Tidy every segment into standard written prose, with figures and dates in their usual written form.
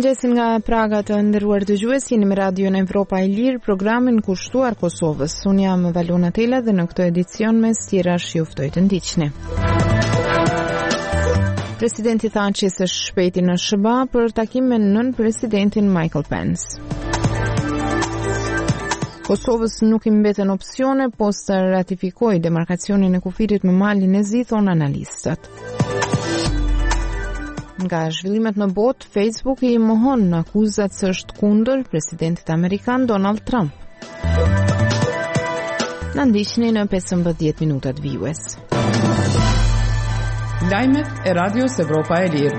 Mirëmëngjesin nga Praga të nderuar dëgjues, jeni me Radion Evropa e Lirë, programin kushtuar Kosovës. Unë jam Valona Tela dhe në këtë edicion mes tjerash ju ftoj të ndiqni. Presidenti tha që së shpejti në SBA për takim me nën presidentin Michael Pence. Kosovës nuk i mbeten opsione post të ratifikoj demarkacionin e kufirit me malin e zi, thon analistët. Nga zhvillimet në botë, Facebook i mohon në akuzat se është kundër presidentit amerikan Donald Trump. Në ndiqni në 15 minutat vijues. Lajmet e Radios Evropa e Lirë.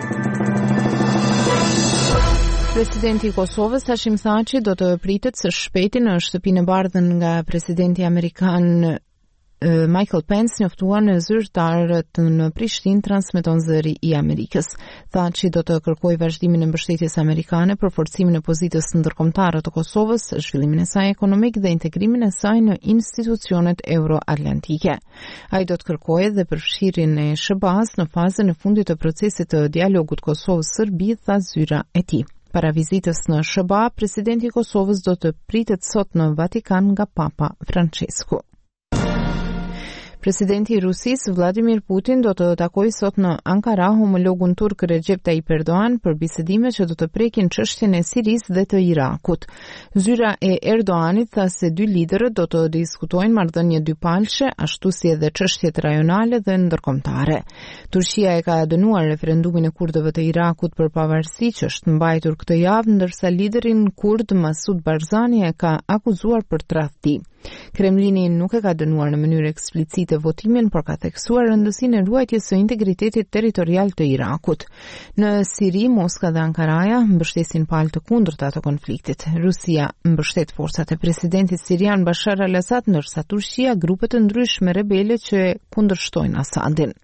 Presidenti i Kosovës Hashim Thaçi do të pritet së shpejti në shtëpinë e bardhën nga presidenti amerikan Michael Pence, njoftuar në zyrtarët në Prishtinë, transmeton Zëri i Amerikës. Thaçi do të kërkojë vazhdimin e mbështetjes amerikane për forcimin e pozitës ndërkombëtare të Kosovës, zhvillimin e saj ekonomik dhe integrimin e saj në institucionet euroatlantike. Ai do të kërkojë dhe përfshirjen e SBA-s në fazën e fundit të procesit të dialogut Kosovë-Serbi, tha zyra e tij. Para vizitës në SBA, presidenti i Kosovës do të pritet sot në Vatikan nga Papa Francesku. Presidenti i Rusisë Vladimir Putin do të takojë sot në Ankara homologun turk Recep Tayyip Erdogan për bisedime që do të prekin çështjen e Sirisë dhe të Irakut. Zyra e Erdoganit tha se dy liderët do të diskutojnë marrëdhënie dypalëshe, ashtu si edhe çështjet rajonale dhe ndërkombëtare. Turqia e ka dënuar referendumin e kurdëve të Irakut për pavarësi që është mbajtur këtë javë, ndërsa liderin kurd Masud Barzani e ka akuzuar për tradhti. Kremlini nuk e ka dënuar në mënyrë eksplicite votimin, por ka theksuar rëndësinë e ruajtjes së integritetit territorial të Irakut. Në Siri, Moska dhe Ankaraja mbështesin palë të kundërta të konfliktit. Rusia mbështet forcat e presidentit sirian Bashar al-Assad, ndërsa Turqia grupe të ndryshme rebele që kundërshtojnë Assadin.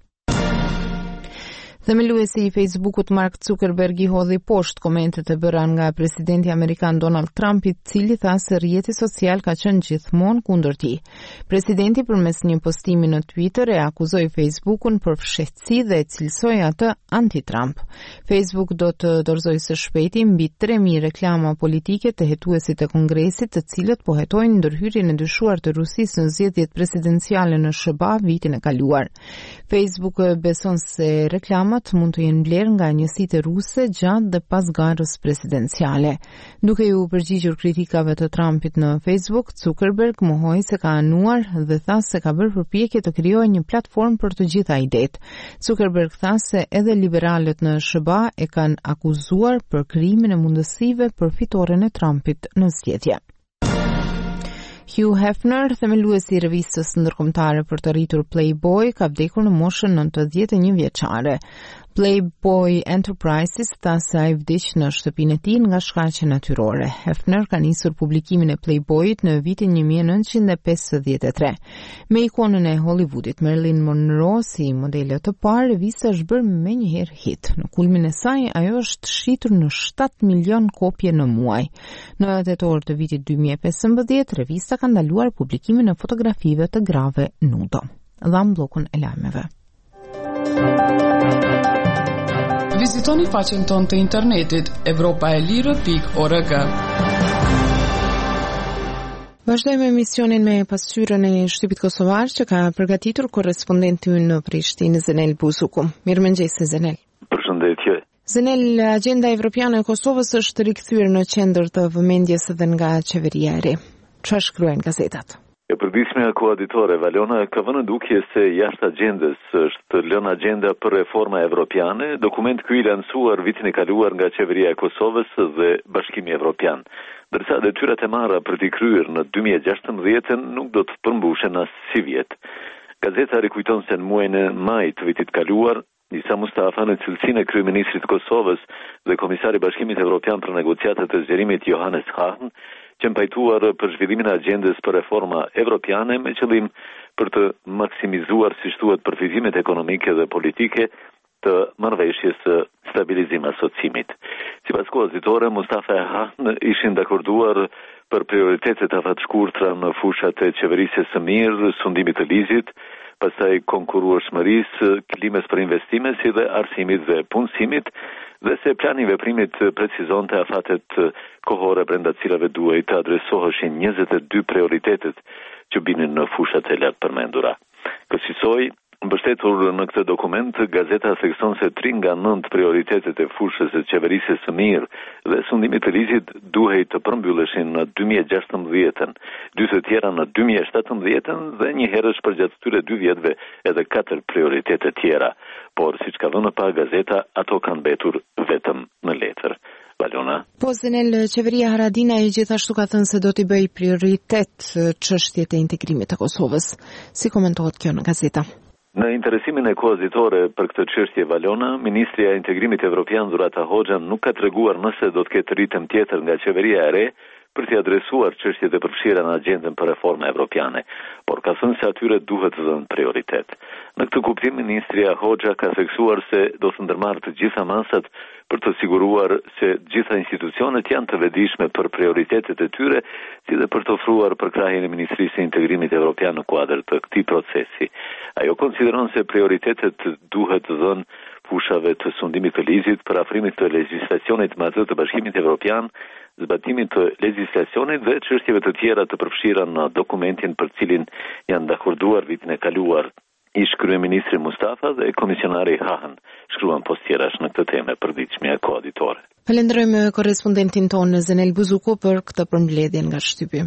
Themeluesi i Facebookut Mark Zuckerberg i hodhi poshtë komentet e bëra nga presidenti amerikan Donald Trump, i cili tha se rrjeti social ka qenë gjithmonë kundër tij. Presidenti përmes një postimi në Twitter e akuzoi Facebookun për fshehtësi dhe e cilësoi atë anti-Trump. Facebook do të dorëzojë së shpejti mbi 3000 reklama politike të hetuesit të Kongresit, të cilët po hetojnë ndërhyrjen e dyshuar të Rusisë në zgjedhjet presidenciale në SBA vitin e kaluar. Facebook beson se reklamat mund të jenë blerë nga njësitë ruse gjatë dhe pas garës presidenciale. Duke ju përgjigjur kritikave të Trumpit në Facebook, Zuckerberg mohoi se ka anuar dhe tha se ka bërë përpjekje të krijojë një platformë për të gjitha idetë. Zuckerberg tha se edhe liberalët në SBA e kanë akuzuar për krijimin e mundësive për fitoren e Trumpit në zgjedhje. Hugh Hefner, themeluesi i revistës ndërkombëtare për të rritur Playboy, ka vdekur në moshën 91 vjeçare. Playboy Enterprises tha se ai vdiq në shtëpinë e tij nga shkaqe natyrore. Hefner ka nisur publikimin e Playboyit në vitin 1953. Me ikonën e Hollywoodit Marilyn Monroe si modele të parë, revista është bërë menjëherë hit. Në kulmin e saj, ajo është shitur në 7 milion kopje në muaj. Në tetor të vitit 2015, revista ka ndaluar publikimin e fotografive të grave nudo. Dham bllokun e lajmeve. Vizitoni faqen tonë të internetit europaelire.org. Vazhdojmë emisionin me pasqyrën e Shtypit Kosovar që ka përgatitur korrespondenti ynë në Prishtinë, Zenel Buzuku. Mirëmëngjes Zenel. Përshëndetje. Zenel, agenda evropiane e Kosovës është rikthyer në qendër të vëmendjes edhe nga qeveria e re. Çfarë shkruajnë gazetat? E përditshmja koaditore Valona ka vënë dukje se jashtë agjendës është lënë agenda për reforma evropiane, dokument ky i lancuar vitin e kaluar nga qeveria e Kosovës dhe Bashkimi Evropian. Ndërsa detyrat e marra për t'i kryer në 2016 nuk do të përmbushen as si vjet. Gazeta rikujton se në muajin e maj të vitit kaluar, Isa Mustafa, në cilësinë e kryeministrit të Kosovës dhe komisari i Bashkimit Evropian për negociatat e zgjerimit Johannes Hahn, që pajtuar për zhvillimin e agjendës për reforma evropiane me qëllim për të maksimizuar, si thuhet, përfitimet ekonomike dhe politike të marrëveshjes së stabilizim asociimit. Sipas koaditore, Mustafa e Hahn ishin dakorduar për prioritetet afatshkurtra në fushat e qeverisjes së mirë, sundimit të ligjit, pastaj konkurrueshmërisë, klimes për investime si dhe arsimit dhe punësimit, dhe se plani i veprimit precizonte afatet kohore brenda cilave duhej të adresoheshin 22 prioritetet që binin në fushat e lartë përmendura. Kësaj, mbështetur në këtë dokument, gazeta thekson se 3 nga 9 prioritetet e fushës së qeverisë së mirë dhe sundimit të ligjit duhej të përmbylleshin në 2016-ën, 2 të tjera në 2017-ën dhe një herësh përgjatë këtyre 2 vjetëve edhe 4 prioritete tjera. Por siç ka dhënë pa gazeta, ato kanë mbetur vetëm në letër. Valona. Po, Zenel, qeveria Haradinaj gjithashtu ka thënë se do t'i bëj prioritet çështjet e integrimit të Kosovës. Si komentohet kjo në gazeta? Në interesimin e kohës ditore për këtë çështje, Valona, ministri i integrimit evropian Zurata Hoxha nuk ka treguar nëse do të ketë ritëm tjetër nga qeveria e re për t'i adresuar çështjet e përfshira në agjendën për reforma evropiane, por ka thënë se atyre duhet të dhënë prioritet. Në këtë kuptim, ministria Hoxha ka theksuar se do të ndërmarrë të gjitha masat për të siguruar se gjitha institucionet janë të vetëdijshme për prioritetet e tyre, si dhe për të ofruar përkrahjen e Ministrisë së Integrimit Evropian në kuadër të këtij procesi. Ajo konsideron se prioritetet duhet të dhënë fushave të sundimit të ligjit, për afrimit të legjislacionit me atë të Bashkimit Evropian, zbatimit të legjislacionit dhe çështjeve të tjera të përfshira në dokumentin për cilin janë dakorduar vitin e kaluar. Ish kryeministri Mustafa dhe komisionari Hahan shkruan post tjerash në këtë temë e përditshme e kohë ditore. Falenderojmë korrespondentin tonë Zenel Buzuku për këtë përmbledhje nga shtypi.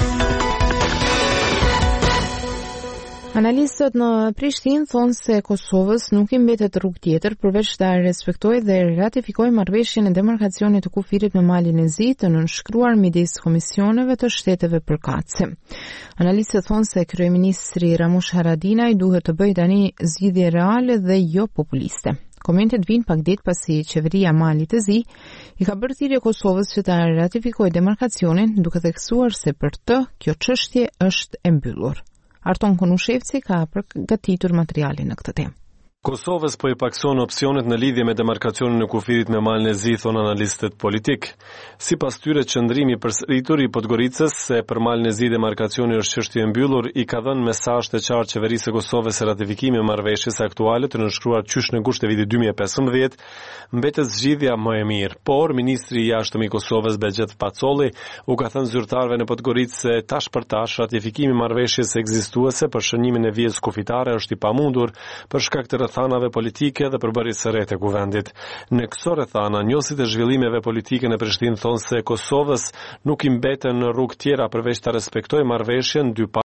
Analistët në Prishtinë thonë se Kosovës nuk i mbetet rrugë tjetër përveç ta respektojë dhe ratifikojë marrëveshjen e demarkacionit të kufirit në malin e Zi të nënshkruar midis komisioneve të shteteve përkatëse. Analistët thonë se kryeministri Ramush Haradinaj duhet të bëjë tani zgjidhje reale dhe jo populiste. Komentet vinë pak ditë pasi qeveria Malit të Zi i ka bërë thirrje Kosovës që ta ratifikojë demarkacionin, duke theksuar se për të kjo çështje është e mbyllur. Arton Konushevci ka përgatitur materialin në këtë temë. Kosovës po i pakson opsionet në lidhje me demarkacionin e kufirit me malin e Zi, thon analistët politik. Sipas tyre, qëndrimi i përsëritur i Podgoricës se për malin e Zi demarkacioni është çështje e mbyllur i ka dhënë mesazh të qartë qeverisë së Kosovës se ratifikimi i marrëveshjes aktuale të nënshkruar qysh në gusht të vitit 2015 mbetet zgjidhja më e mirë. Por ministri i jashtëm i Kosovës Bexhet Pacolli u ka thënë zyrtarëve në Podgoricë se tash për tash ratifikimi i marrëveshjes ekzistuese për shënimin e vijës kufitare është i pamundur për shkak të rrethanave politike dhe përbërjes së re të kuvendit. Në këto rrethana, njohësit e zhvillimeve politike në Prishtinë thonë se Kosovës nuk i mbeten në rrugë tjera përveç ta respektojë marrëveshjen dy